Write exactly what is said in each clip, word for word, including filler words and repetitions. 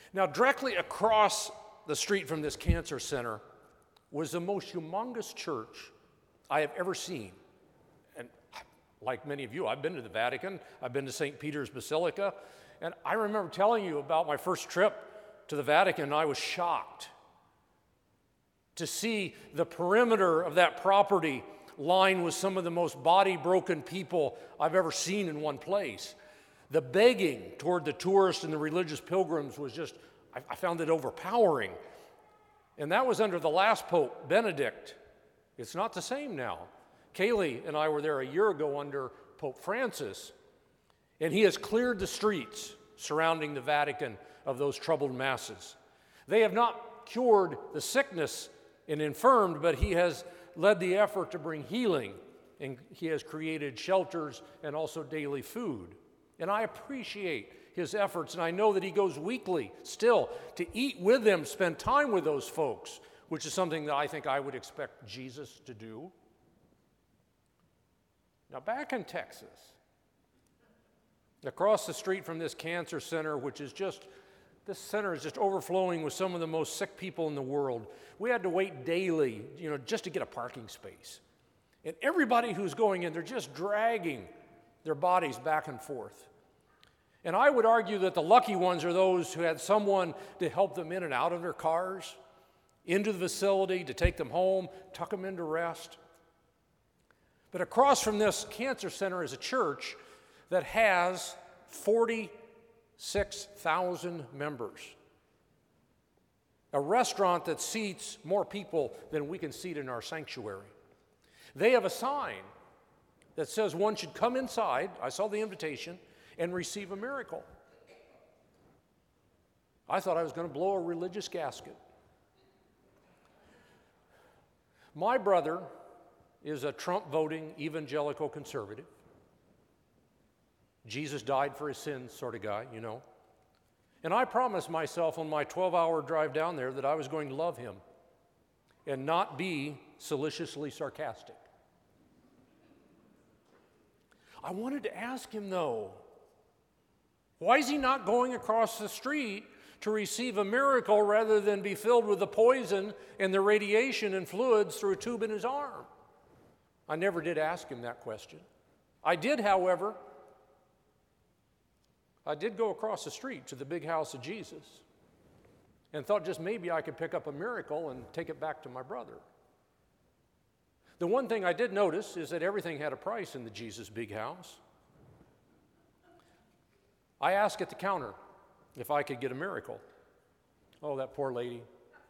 Now, directly across the street from this cancer center was the most humongous church I have ever seen. And like many of you, I've been to the Vatican, I've been to Saint Peter's Basilica, and I remember telling you about my first trip to the Vatican, and I was shocked to see the perimeter of that property lined with some of the most body-broken people I've ever seen in one place. The begging toward the tourists and the religious pilgrims was just, I, I found it overpowering. And that was under the last Pope, Benedict. It's not the same now. Kaylee and I were there a year ago under Pope Francis, and he has cleared the streets surrounding the Vatican of those troubled masses. They have not cured the sickness and infirmed, but he has led the effort to bring healing, and he has created shelters and also daily food. And I appreciate his efforts, and I know that he goes weekly still to eat with them, spend time with those folks, which is something that I think I would expect Jesus to do. Now, back in Texas, across the street from this cancer center, which is just, this center is just overflowing with some of the most sick people in the world. We had to wait daily, you know, just to get a parking space. And everybody who's going in, they're just dragging their bodies back and forth. And I would argue that the lucky ones are those who had someone to help them in and out of their cars, into the facility, to take them home, tuck them into rest. But across from this cancer center is a church that has forty-six thousand members. A restaurant that seats more people than we can seat in our sanctuary. They have a sign that says one should come inside, I saw the invitation, and receive a miracle. I thought I was going to blow a religious gasket. My brother is a Trump-voting evangelical conservative. Jesus died for his sins sort of guy, you know. And I promised myself on my twelve-hour drive down there that I was going to love him and not be solicitously sarcastic. I wanted to ask him, though, why is he not going across the street to receive a miracle rather than be filled with the poison and the radiation and fluids through a tube in his arm? I never did ask him that question. I did, however, I did go across the street to the big house of Jesus and thought just maybe I could pick up a miracle and take it back to my brother. The one thing I did notice is that everything had a price in the Jesus big house. I asked at the counter if I could get a miracle. Oh, that poor lady.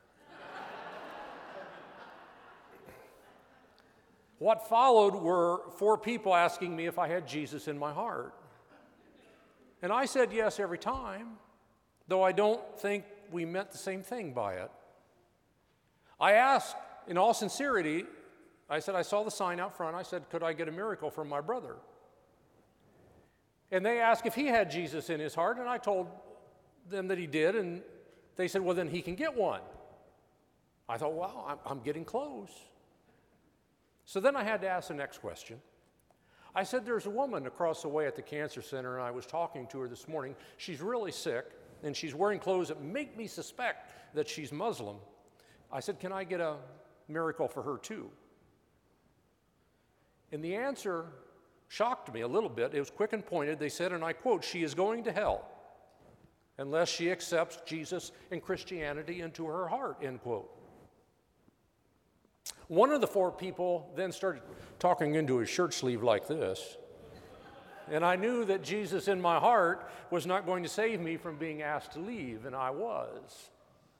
What followed were four people asking me if I had Jesus in my heart. And I said yes every time, though I don't think we meant the same thing by it. I asked, in all sincerity, I said, I saw the sign out front. I said, could I get a miracle from my brother? And they asked if he had Jesus in his heart, and I told them that he did, and they said, well, then he can get one. I thought, well, I'm, I'm getting close. So then I had to ask the next question. I said, there's a woman across the way at the cancer center, and I was talking to her this morning. She's really sick, and she's wearing clothes that make me suspect that she's Muslim. I said, can I get a miracle for her too? And the answer shocked me a little bit. It was quick and pointed. They said, and I quote, she is going to hell unless she accepts Jesus and Christianity into her heart, end quote. One of the four people then started talking into his shirt sleeve like this. And I knew that Jesus in my heart was not going to save me from being asked to leave, and I was.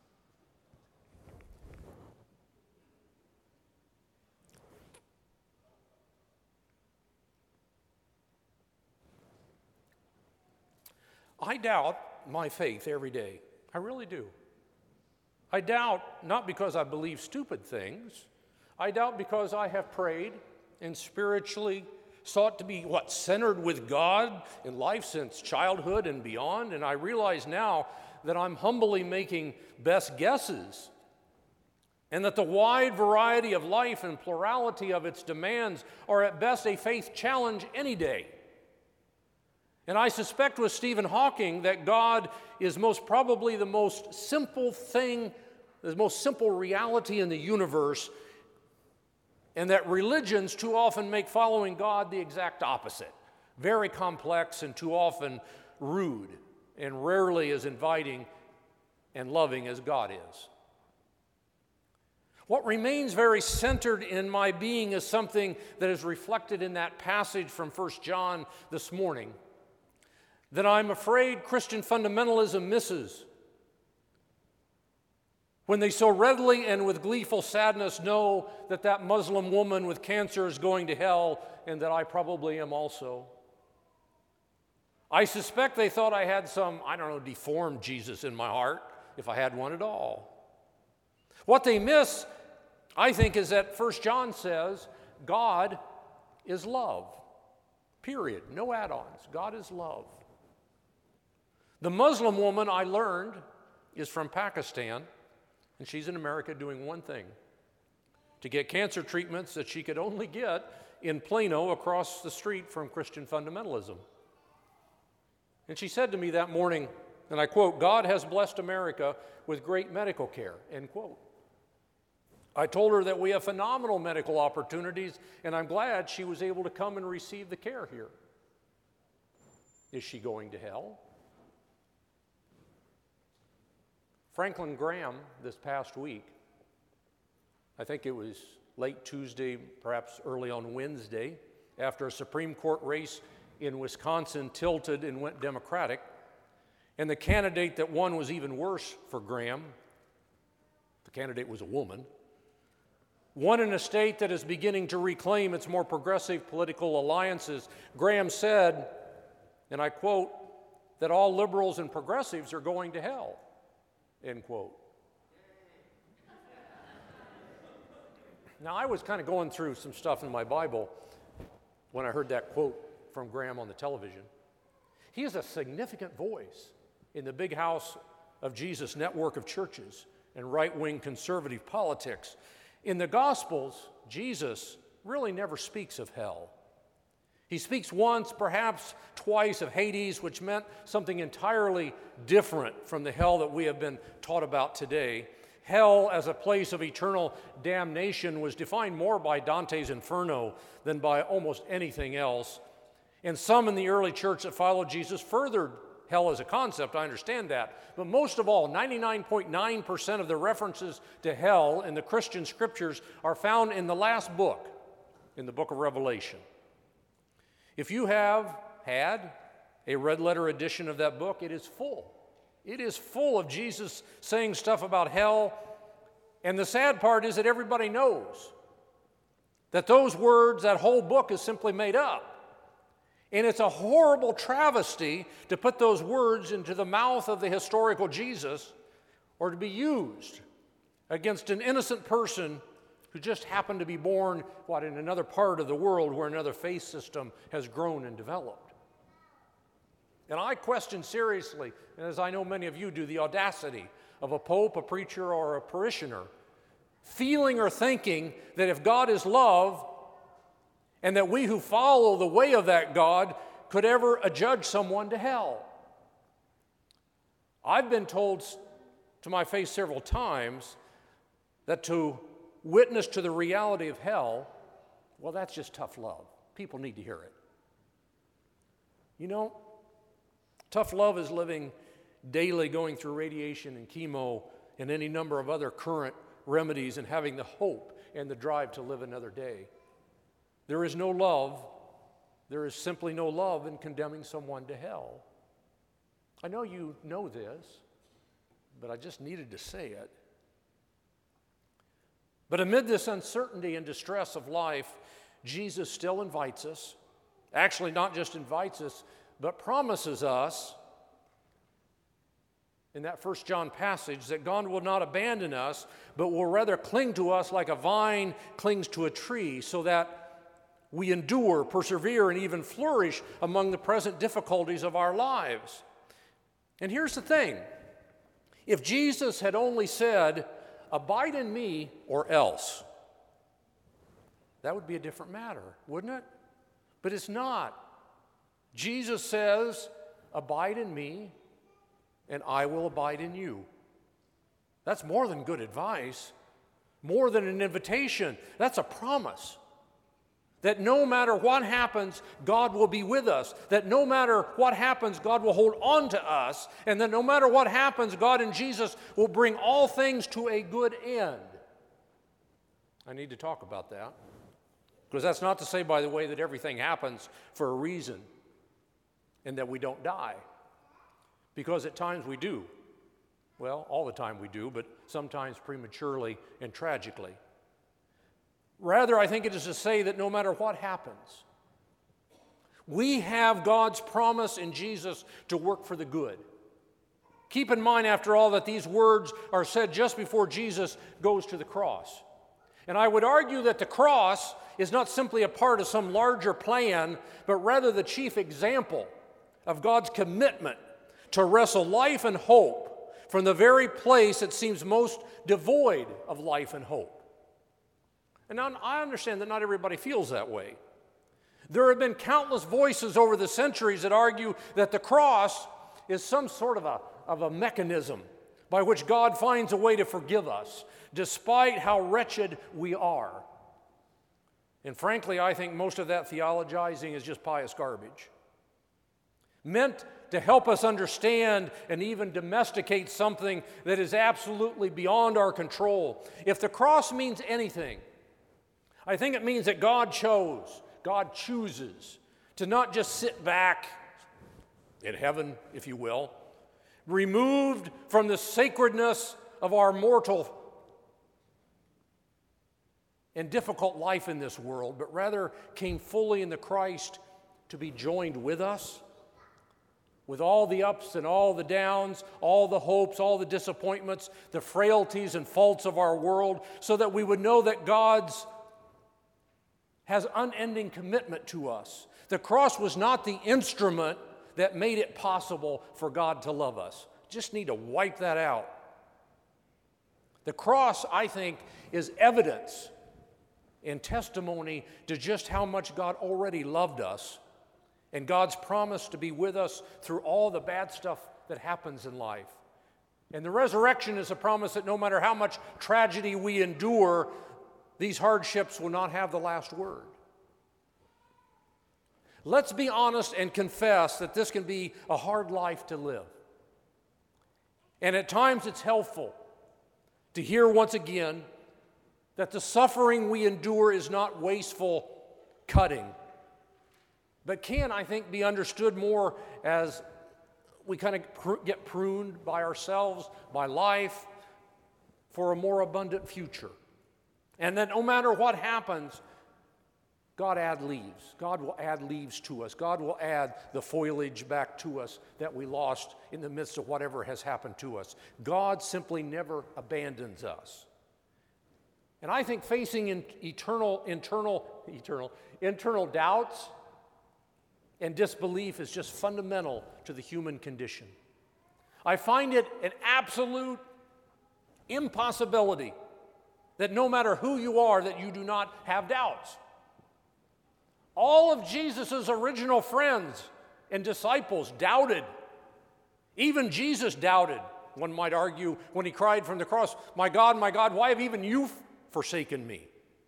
I doubt my faith every day. I really do. I doubt not because I believe stupid things. I doubt because I have prayed and spiritually sought to be, what, centered with God in life since childhood and beyond. And I realize now that I'm humbly making best guesses, and that the wide variety of life and plurality of its demands are at best a faith challenge any day. And I suspect with Stephen Hawking that God is most probably the most simple thing, the most simple reality in the universe, and that religions too often make following God the exact opposite. Very complex and too often rude, and rarely as inviting and loving as God is. What remains very centered in my being is something that is reflected in that passage from First John this morning, that I'm afraid Christian fundamentalism misses when they so readily and with gleeful sadness know that that Muslim woman with cancer is going to hell and that I probably am also. I suspect they thought I had some, I don't know, deformed Jesus in my heart, if I had one at all. What they miss, I think, is that First John says God is love. Period. No add-ons. God is love. The Muslim woman, I learned, is from Pakistan, and she's in America doing one thing: to get cancer treatments that she could only get in Plano across the street from Christian fundamentalism. And she said to me that morning, and I quote, "God has blessed America with great medical care," end quote. I told her that we have phenomenal medical opportunities, and I'm glad she was able to come and receive the care here. Is she going to hell? Franklin Graham, this past week, I think it was late Tuesday, perhaps early on Wednesday, after a Supreme Court race in Wisconsin tilted and went Democratic, and the candidate that won was even worse for Graham. The candidate was a woman. Won in a state that is beginning to reclaim its more progressive political alliances. Graham said, and I quote, that all liberals and progressives are going to hell, end quote. Now, I was kind of going through some stuff in my Bible when I heard that quote from Graham on the television. He is a significant voice in the Big House of Jesus network of churches and right-wing conservative politics. In the Gospels, Jesus really never speaks of hell. He speaks once, perhaps twice, of Hades, which meant something entirely different from the hell that we have been taught about today. Hell as a place of eternal damnation was defined more by Dante's Inferno than by almost anything else. And some in the early church that followed Jesus furthered hell as a concept, I understand that. But most of all, ninety-nine point nine percent of the references to hell in the Christian scriptures are found in the last book, in the book of Revelation. If you have had a red letter edition of that book, it is full. It is full of Jesus saying stuff about hell. And the sad part is that everybody knows that those words, that whole book is simply made up. And it's a horrible travesty to put those words into the mouth of the historical Jesus or to be used against an innocent person who just happened to be born, what, in another part of the world where another faith system has grown and developed. And I question seriously, and as I know many of you do, the audacity of a pope, a preacher, or a parishioner feeling or thinking that if God is love, and that we who follow the way of that God could ever adjudge someone to hell. I've been told to my face several times that to witness to the reality of hell, well, that's just tough love. People need to hear it. You know, tough love is living daily, going through radiation and chemo and any number of other current remedies and having the hope and the drive to live another day. There is no love, there is simply no love in condemning someone to hell. I know you know this, but I just needed to say it. But amid this uncertainty and distress of life, Jesus still invites us, actually not just invites us, but promises us in that First John passage that God will not abandon us, but will rather cling to us like a vine clings to a tree, so that we endure, persevere, and even flourish among the present difficulties of our lives. And here's the thing. If Jesus had only said, "Abide in me or else," that would be a different matter, wouldn't it? But it's not. Jesus says, abide in me, and I will abide in you. That's more than good advice, more than an invitation. That's a promise. That no matter what happens, God will be with us. That no matter what happens, God will hold on to us. And that no matter what happens, God and Jesus will bring all things to a good end. I need to talk about that. Because that's not to say, by the way, that everything happens for a reason and that we don't die. Because at times we do. Well, all the time we do, but sometimes prematurely and tragically. Rather, I think it is to say that no matter what happens, we have God's promise in Jesus to work for the good. Keep in mind, after all, that these words are said just before Jesus goes to the cross. And I would argue that the cross is not simply a part of some larger plan, but rather the chief example of God's commitment to wrestle life and hope from the very place that seems most devoid of life and hope. And now, I understand that not everybody feels that way. There have been countless voices over the centuries that argue that the cross is some sort of a, of a mechanism by which God finds a way to forgive us, despite how wretched we are. And frankly, I think most of that theologizing is just pious garbage, meant to help us understand and even domesticate something that is absolutely beyond our control. If the cross means anything, I think it means that God chose, God chooses to not just sit back in heaven, if you will, removed from the sacredness of our mortal and difficult life in this world, but rather came fully in the Christ to be joined with us, with all the ups and all the downs, all the hopes, all the disappointments, the frailties and faults of our world, so that we would know that God's has unending commitment to us. The cross was not the instrument that made it possible for God to love us. Just need to wipe that out. The cross, I think, is evidence and testimony to just how much God already loved us and God's promise to be with us through all the bad stuff that happens in life. And the resurrection is a promise that no matter how much tragedy we endure, these hardships will not have the last word. Let's be honest and confess that this can be a hard life to live. And at times it's helpful to hear once again that the suffering we endure is not wasteful cutting, but can, I think, be understood more as we kind of pr- get pruned by ourselves, by life, for a more abundant future. And that no matter what happens, God add leaves. God will add leaves to us. God will add the foliage back to us that we lost in the midst of whatever has happened to us. God simply never abandons us. And I think facing in eternal, internal, eternal, internal doubts and disbelief is just fundamental to the human condition. I find it an absolute impossibility that no matter who you are, that you do not have doubts. All of Jesus' original friends and disciples doubted. Even Jesus doubted, one might argue, when he cried from the cross, "My God, my God, why have even you forsaken me?"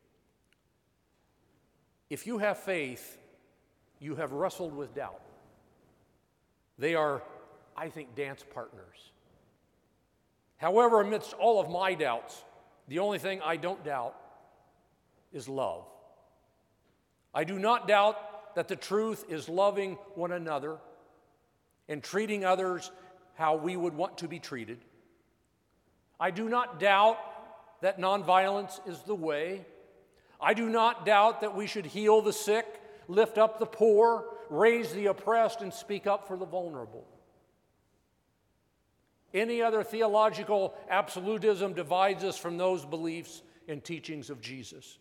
If you have faith, you have wrestled with doubt. They are, I think, dance partners. However, amidst all of my doubts, the only thing I don't doubt is love. I do not doubt that the truth is loving one another and treating others how we would want to be treated. I do not doubt that nonviolence is the way. I do not doubt that we should heal the sick, lift up the poor, raise the oppressed, and speak up for the vulnerable. Any other theological absolutism divides us from those beliefs and teachings of Jesus.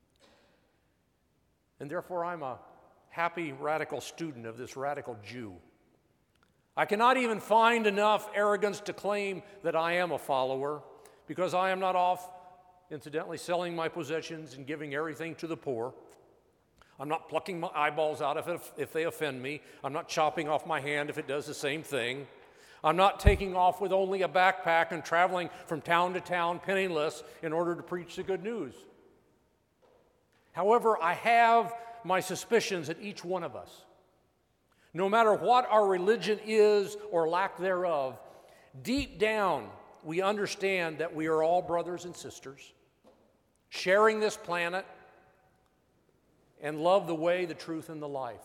And therefore, I'm a happy radical student of this radical Jew. I cannot even find enough arrogance to claim that I am a follower, because I am not off, incidentally, selling my possessions and giving everything to the poor. I'm not plucking my eyeballs out if, if they offend me. I'm not chopping off my hand if it does the same thing. I'm not taking off with only a backpack and traveling from town to town penniless in order to preach the good news. However, I have my suspicions that each one of us, no matter what our religion is or lack thereof, deep down we understand that we are all brothers and sisters, sharing this planet, and love the way, the truth, and the life.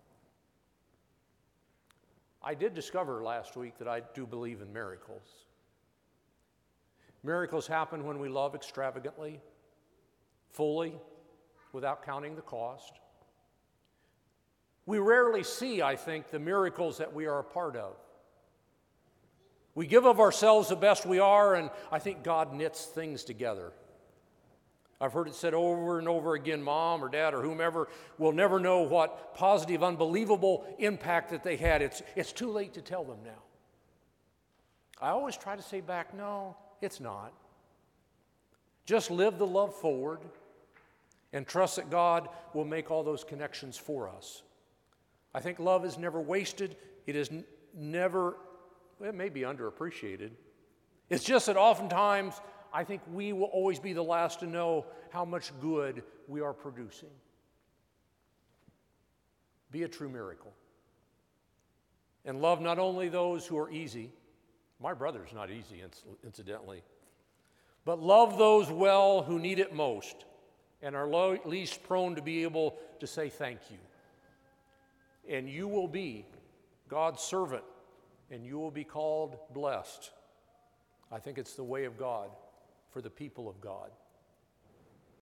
I did discover last week that I do believe in miracles. Miracles happen when we love extravagantly, fully, without counting the cost. We rarely see, I think, the miracles that we are a part of. We give of ourselves the best we are, and I think God knits things together. I've heard it said over and over again, Mom or Dad or whomever will never know what positive, unbelievable impact that they had. It's, it's too late to tell them now. I always try to say back, no, it's not. Just live the love forward and trust that God will make all those connections for us. I think love is never wasted. It is n- never, well, it may be underappreciated. It's just that oftentimes I think we will always be the last to know how much good we are producing. Be a true miracle. And love not only those who are easy, my brother's not easy, incidentally, but love those well who need it most and are lo- least prone to be able to say thank you. And you will be God's servant, and you will be called blessed. I think it's the way of God for the people of God.